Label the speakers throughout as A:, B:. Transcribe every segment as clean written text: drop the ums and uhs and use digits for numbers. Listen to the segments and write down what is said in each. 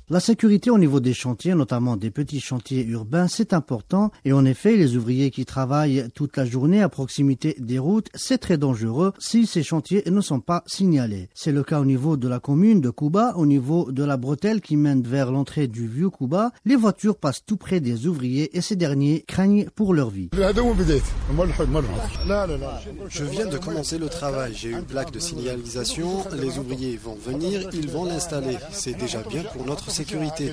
A: La sécurité au niveau des chantiers, notamment des petits chantiers urbains, c'est important et en effet, les ouvriers qui travaillent toute la journée à proximité des routes, c'est très dangereux si ces chantiers ne sont pas signalés. C'est le cas au niveau de la commune de Kouba, au niveau de la bretelle qui mène vers l'entrée du vieux Kouba. Les voitures passent tout près des ouvriers et ces derniers craignent pour leur vie.
B: Je viens de commencer le travail, j'ai une plaque de signalisation, les ouvriers vont venir, ils vont l'installer. C'est déjà bien pour notre sécurité.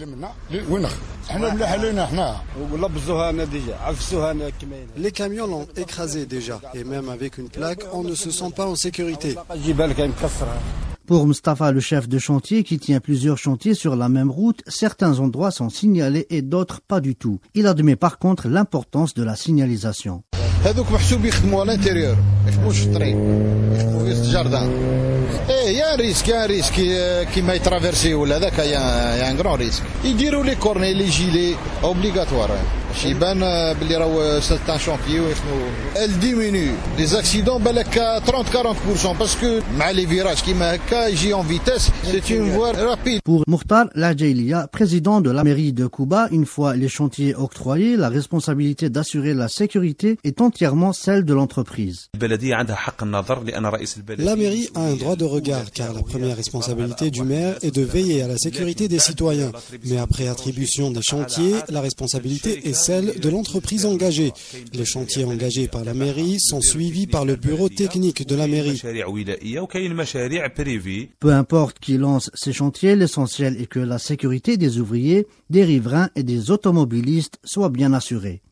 B: Les camions l'ont écrasé déjà, et même avec une plaque, on ne se sent pas en sécurité.
A: Pour Mustafa, le chef de chantier qui tient plusieurs chantiers sur la même route, certains endroits sont signalés et d'autres pas du tout. Il admet par contre l'importance de la signalisation.
C: هذوك محسوب يخدموا على الانتيريور ما يخدموش في الطريق يخدموا في الجاردان يا ريسك كيما يترافيرسي ولا هذاك يا ان غران ريسك يديروا لي كورني لي جيلي اوبليغاتوار باش يبان باللي راهو سيت ان شونتيي ويخدموا ال ديمينيو لي زاكسيدون بالك 30-40% باسكو مع لي فيراج كيما هكا يجي en vitesse c'est une voie rapide.
A: Pour Mukhtar Lajailia, président de la mairie de Kouba, une fois les chantiers octroyés, la responsabilité d'assurer la sécurité est entièrement celle de l'entreprise.
B: La mairie a un droit de regard car la première responsabilité du maire est de veiller à la sécurité des citoyens. Mais après attribution des chantiers, la responsabilité est celle de l'entreprise engagée. Les chantiers engagés par la mairie sont suivis par le bureau technique de la mairie.
A: Peu importe qui lance ces chantiers, l'essentiel est que la sécurité des ouvriers, des riverains et des automobilistes soit bien assurée.